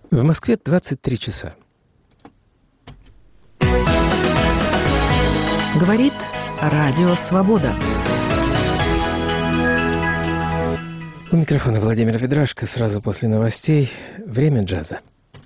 В Москве 23 часа. Говорит Радио Свобода. У микрофона Владимир Ведрашко. Сразу после новостей «Время джаза».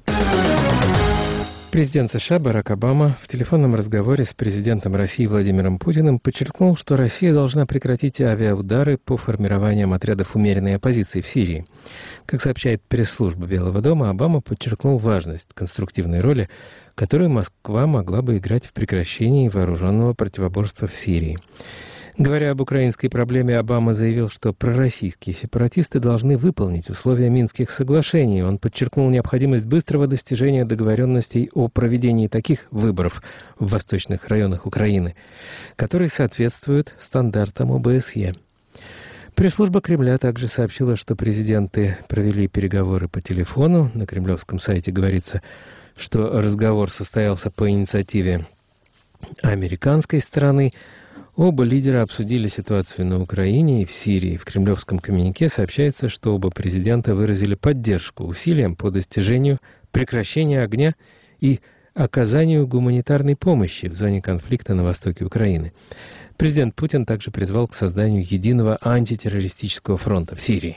Президент США Барак Обама в телефонном разговоре с президентом России Владимиром Путиным подчеркнул, что Россия должна прекратить авиаудары по формированиям отрядов умеренной оппозиции в Сирии. Как сообщает пресс-служба Белого дома, Обама подчеркнул важность конструктивной роли, которую Москва могла бы играть в прекращении вооруженного противоборства в Сирии. Говоря об украинской проблеме, Обама заявил, что пророссийские сепаратисты должны выполнить условия Минских соглашений. Он подчеркнул необходимость быстрого достижения договоренностей о проведении таких выборов в восточных районах Украины, которые соответствуют стандартам ОБСЕ. Пресс-служба Кремля также сообщила, что президенты провели переговоры по телефону. На кремлевском сайте говорится, что разговор состоялся по инициативе американской стороны. Оба лидера обсудили ситуацию на Украине и в Сирии. В кремлевском коммюнике сообщается, что оба президента выразили поддержку усилиям по достижению прекращения огня и оказанию гуманитарной помощи в зоне конфликта на востоке Украины. Президент Путин также призвал к созданию единого антитеррористического фронта в Сирии.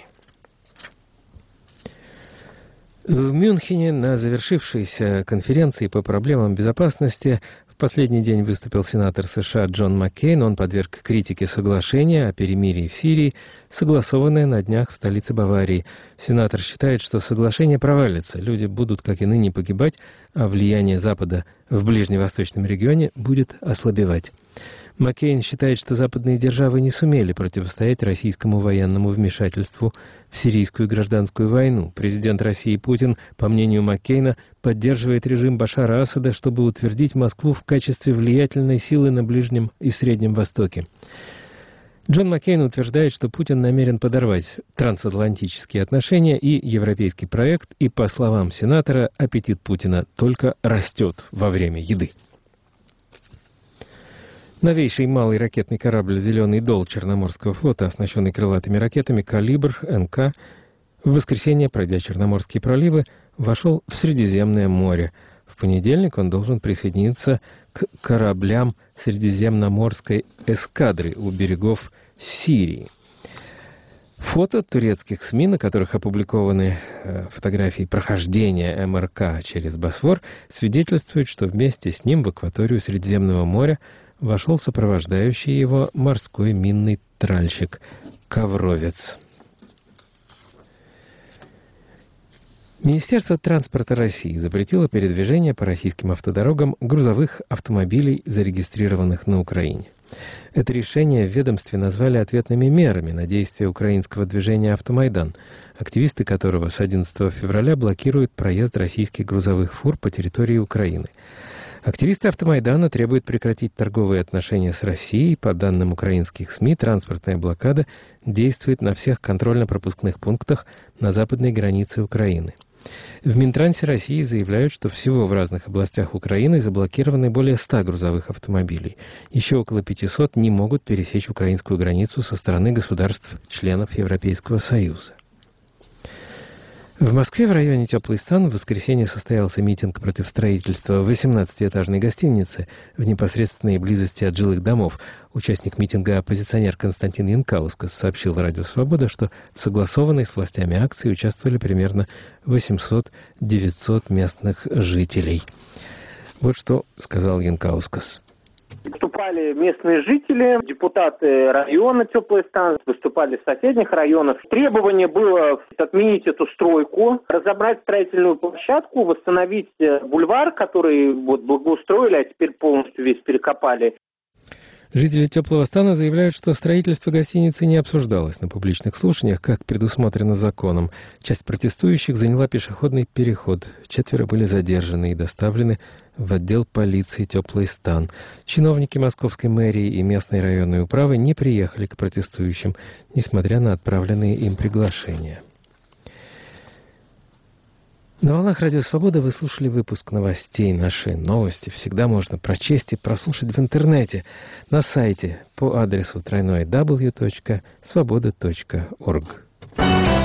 В Мюнхене на завершившейся конференции по проблемам безопасности в последний день выступил сенатор США Джон Маккейн. Он подверг критике соглашение о перемирии в Сирии, согласованное на днях в столице Баварии. Сенатор считает, что соглашение провалится. Люди будут, как и ныне, погибать, а влияние Запада в ближневосточном регионе будет ослабевать. Маккейн считает, что западные державы не сумели противостоять российскому военному вмешательству в сирийскую гражданскую войну. Президент России Путин, по мнению Маккейна, поддерживает режим Башара Асада, чтобы утвердить Москву в качестве влиятельной силы на Ближнем и Среднем Востоке. Джон Маккейн утверждает, что Путин намерен подорвать трансатлантические отношения и европейский проект, и, по словам сенатора, аппетит Путина только растет во время еды. Новейший малый ракетный корабль «Зеленый дол» Черноморского флота, оснащенный крылатыми ракетами «Калибр», «НК», в воскресенье, пройдя Черноморские проливы, вошел в Средиземное море. В понедельник он должен присоединиться к кораблям Средиземноморской эскадры у берегов Сирии. Фото турецких СМИ, на которых опубликованы фотографии прохождения МРК через Босфор, свидетельствуют, что вместе с ним в акваторию Средиземного моря вошел сопровождающий его морской минный тральщик «Ковровец». Министерство транспорта России запретило передвижение по российским автодорогам грузовых автомобилей, зарегистрированных на Украине. Это решение в ведомстве назвали ответными мерами на действия украинского движения «Автомайдан», активисты которого с 11 февраля блокируют проезд российских грузовых фур по территории Украины. Активисты «Автомайдана» требуют прекратить торговые отношения с Россией. По данным украинских СМИ, транспортная блокада действует на всех контрольно-пропускных пунктах на западной границе Украины. В Минтрансе России заявляют, что всего в разных областях Украины заблокированы более 100 грузовых автомобилей. Еще около 500 не могут пересечь украинскую границу со стороны государств-членов Европейского Союза. В Москве в районе Теплый Стан в воскресенье состоялся митинг против строительства 18-этажной гостиницы в непосредственной близости от жилых домов. Участник митинга, оппозиционер Константин Янкаускас, сообщил Радио Свобода, что в согласованной с властями акции участвовали примерно 800-900 местных жителей. Вот что сказал Янкаускас. Выступали местные жители, депутаты района Теплый Стан, выступали с соседних районов. Требование было отменить эту стройку, разобрать строительную площадку, восстановить бульвар, который благоустроили, а теперь полностью весь перекопали. Жители Теплого Стана заявляют, что строительство гостиницы не обсуждалось на публичных слушаниях, как предусмотрено законом. Часть протестующих заняла пешеходный переход. 4 были задержаны и доставлены в отдел полиции Теплый Стан. Чиновники московской мэрии и местной районной управы не приехали к протестующим, несмотря на отправленные им приглашения. На волнах Радио Свобода вы слушали выпуск новостей. Наши новости всегда можно прочесть и прослушать в интернете на сайте по адресу www.svoboda.org.